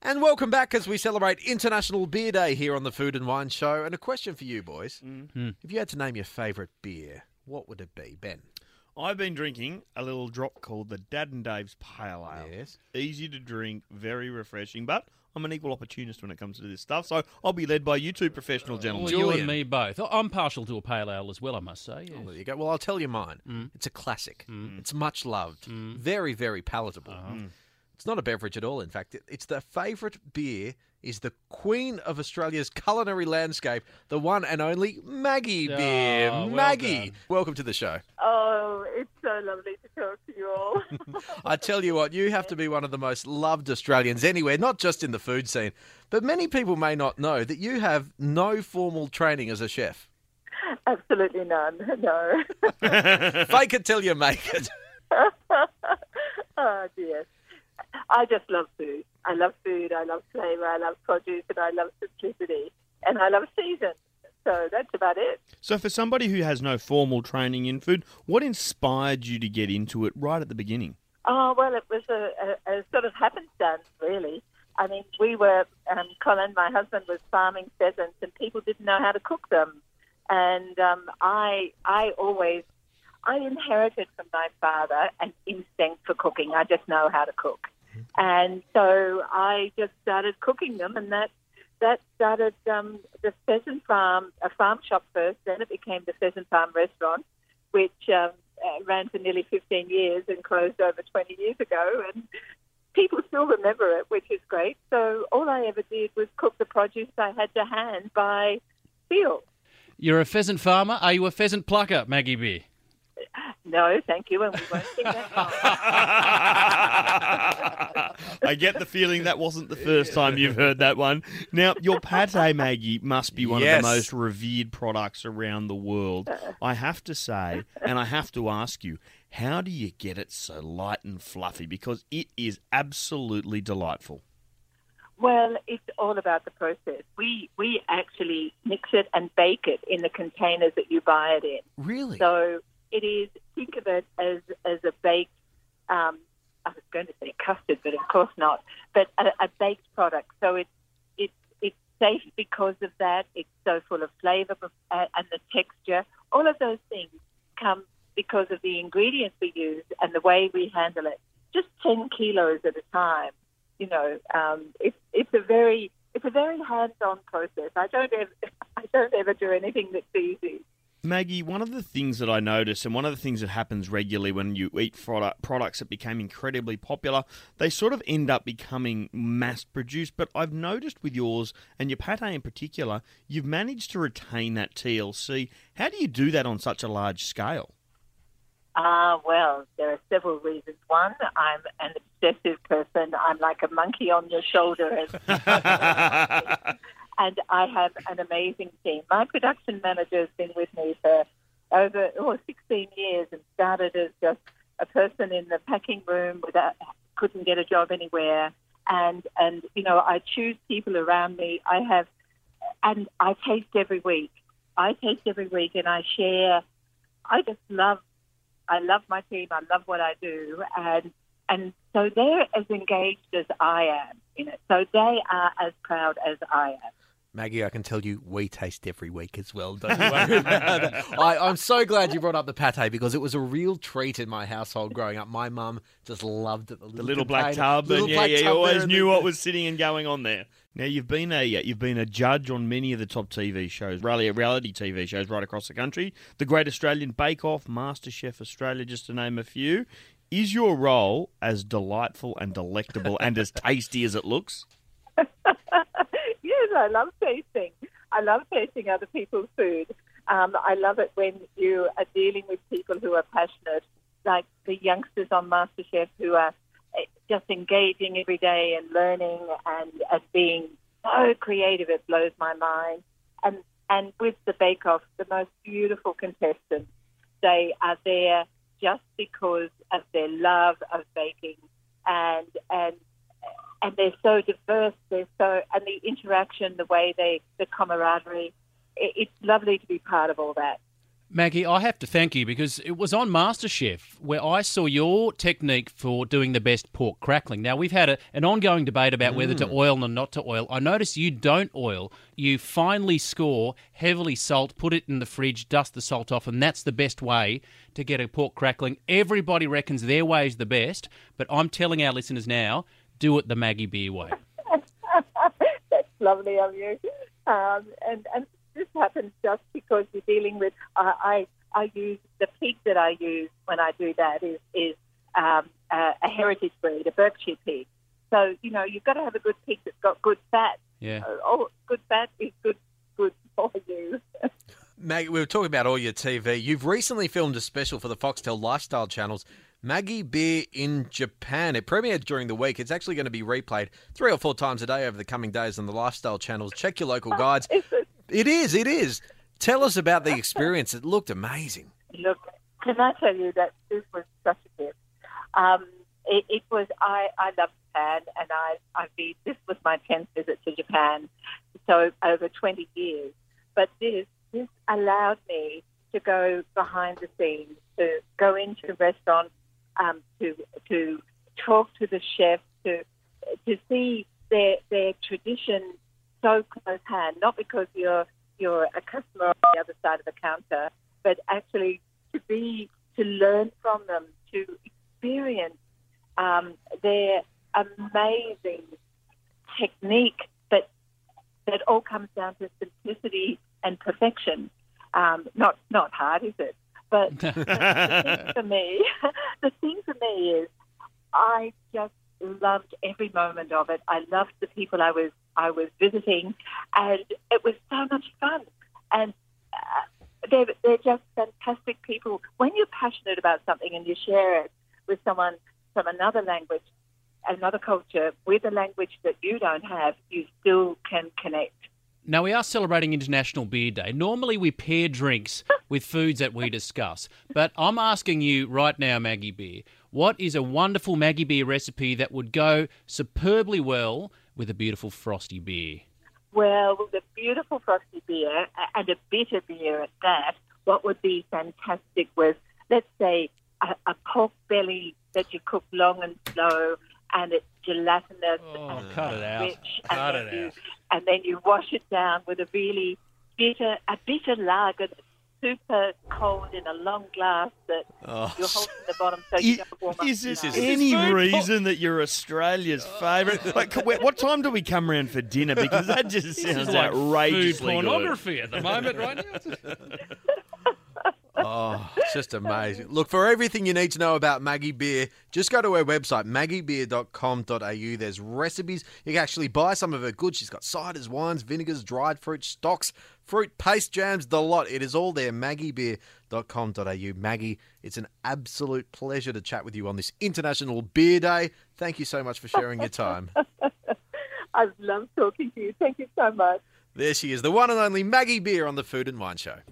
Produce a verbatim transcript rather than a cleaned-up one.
And welcome back as we celebrate International Beer Day here on the Food and Wine Show. And a question for you, boys. Mm-hmm. If you had to name your favourite beer, what would it be, Ben? I've been drinking a little drop called the Dad and Dave's Pale Ale. Yes. Easy to drink, very refreshing, but I'm an equal opportunist when it comes to this stuff, so I'll be led by you two professional gentlemen. Well, you Julian. and me both. I'm partial to a pale ale as well, I must say. Yes. Oh, there you go. Well, I'll tell you mine. Mm. It's a classic. Mm. It's much loved. Mm. Very, very palatable. Uh-huh. Mm. It's not a beverage at all, in fact. It- It's the favourite beer is the queen of Australia's culinary landscape, the one and only Maggie Oh, beer. well Maggie, done. welcome to the show. Oh, it's so lovely to talk to you all. I tell you what, you have to be one of the most loved Australians anywhere, not just in the food scene. But many people may not know that you have no formal training as a chef. Absolutely none, no. Fake it till you make it. Oh, dear. I just love food. I love food, I love flavour, I love produce, and I love simplicity. And I love season. So that's about it. So for somebody who has no formal training in food, what inspired you to get into it right at the beginning? Oh, well, it was a, a, a sort of happenstance, really. I mean, we were, um, Colin, my husband, was farming pheasants, and people didn't know how to cook them. And um, I, I always, I inherited from my father an instinct for cooking. I just know how to cook. And so I just started cooking them, and that that started um, the pheasant farm, a farm shop first, then it became the Pheasant Farm restaurant, which um, uh, ran for nearly fifteen years and closed over twenty years ago. And people still remember it, which is great. So all I ever did was cook the produce I had to hand by feel. You're a pheasant farmer. Are you a pheasant plucker, Maggie Beer? No, thank you, and we won't sing that song. I get the feeling that wasn't the first time you've heard that one. Now, your pate, Maggie, must be one Yes. of the most revered products around the world. I have to say, and I have to ask you, how do you get it so light and fluffy? Because it is absolutely delightful. Well, it's all about the process. We we actually mix it and bake it in the containers that you buy it in. Really? So it is, think of it as, as a baked, um, I was going to say custard, but of course not, but a, a baked product. So it's, it's, it's safe because of that. It's so full of flavour and the texture. All of those things come because of the ingredients we use and the way we handle it. Just ten kilos at a time. You know, um, it's it's a very it's a very hands-on process. I don't ever I don't ever do anything that's easy. Maggie, one of the things that I notice, and one of the things that happens regularly when you eat product, products that became incredibly popular, they sort of end up becoming mass-produced. But I've noticed with yours, and your pate in particular, you've managed to retain that T L C. How do you do that on such a large scale? Ah, well, there are several reasons. One, I'm an obsessive person. I'm like a monkey on your shoulder. And, and I have an amazing team. My production manager has been with me for over oh, sixteen years and started as just a person in the packing room without, couldn't get a job anywhere. And, and, you know, I choose people around me. I have, and I taste every week. I taste every week and I share. I just love I love my team. I love what I do, and and so they're as engaged as I am in it. So they are as proud as I am. Maggie, I can tell you we taste every week as well. Don't you worry about that. I, I'm so glad you brought up the pate because it was a real treat in my household growing up. My mum just loved it. The little, The little black container, tub, little and yeah, black yeah, you tub always there knew and what the- was sitting and going on there. Now you've been a you've been a judge on many of the top T V shows, really reality T V shows right across the country. The Great Australian Bake Off, MasterChef Australia, just to name a few. Is your role as delightful and delectable and as tasty as it looks? Yes, I love tasting. I love tasting other people's food. Um, I love it when you are dealing with people who are passionate, like the youngsters on MasterChef who are just engaging every day and learning and, and being so creative. It blows my mind. And and with the Bake Off, the most beautiful contestants, they are there just because of their love of baking, and and and they're so diverse. They're so and the interaction, the way they, the camaraderie. It, it's lovely to be part of all that. Maggie, I have to thank you because it was on MasterChef where I saw your technique for doing the best pork crackling. Now, we've had a, an ongoing debate about whether to oil or not to oil. I notice you don't oil. You finely score, heavily salt, put it in the fridge, dust the salt off, and that's the best way to get a pork crackling. Everybody reckons their way is the best, but I'm telling our listeners now, do it the Maggie Beer way. That's lovely of you. Um, and, and this happens just because you're dealing with, uh, I I use, the pig that I use when I do that is, is um, a, a heritage breed, a Berkshire pig. So, you know, you've got to have a good pig that's got good fat. Yeah. Uh, oh, good fat is good, good for you. Maggie, we were talking about all your T V. You've recently filmed a special for the Foxtel Lifestyle channels, Maggie Beer in Japan. It premiered during the week. It's actually going to be replayed three or four times a day over the coming days on the Lifestyle channels. Check your local guides. Is it? It is, it is. Tell us about the experience. It looked amazing. Look, can I tell you that this was such a gift? Um, it, it was, I, I love Japan, and I, I've been, this was my tenth visit to Japan, so over twenty years. But this, this allowed me to go behind the scenes, to go into restaurants, um, to to talk to the chefs, to to see their their tradition so close hand, not because you're you're a customer on the other side of the counter, but actually to be to learn from them, to experience um, their amazing technique that that all comes down to simplicity and perfection. Um, not not hard, is it? But the thing for me, the thing for me is, I just loved every moment of it. I loved the people I was I was visiting, and it was so much fun. And uh, they're they're just fantastic people. When you're passionate about something and you share it with someone from another language, another culture, with a language that you don't have, you still can connect. Now, we are celebrating International Beer Day. Normally, we pair drinks with foods that we discuss. But I'm asking you right now, Maggie Beer, what is a wonderful Maggie Beer recipe that would go superbly well with a beautiful frosty beer? Well, with a beautiful frosty beer and a bitter beer at that, what would be fantastic was, let's say, a, a pork belly that you cook long and slow, and it's gelatinous Oh, and cut it out. rich, Cut and it then you out. and then you wash it down with a really bitter, a bitter lager that's super cold in a long glass that Oh. you're holding the bottom so you don't warm up. Is this This is- any food reason that you're Australia's favourite? Like, c- what time do we come round for dinner? Because that just This sounds is like food outrageously good. pornography at the moment, right now. Oh, it's just amazing. Look, for everything you need to know about Maggie Beer, just go to her website, maggie beer dot com dot a u. There's recipes. You can actually buy some of her goods. She's got ciders, wines, vinegars, dried fruit, stocks, fruit, paste, jams, the lot. It is all there, maggie beer dot com dot a u. Maggie, it's an absolute pleasure to chat with you on this International Beer Day. Thank you so much for sharing your time. I've loved talking to you. Thank you so much. There she is, the one and only Maggie Beer on the Food and Wine Show.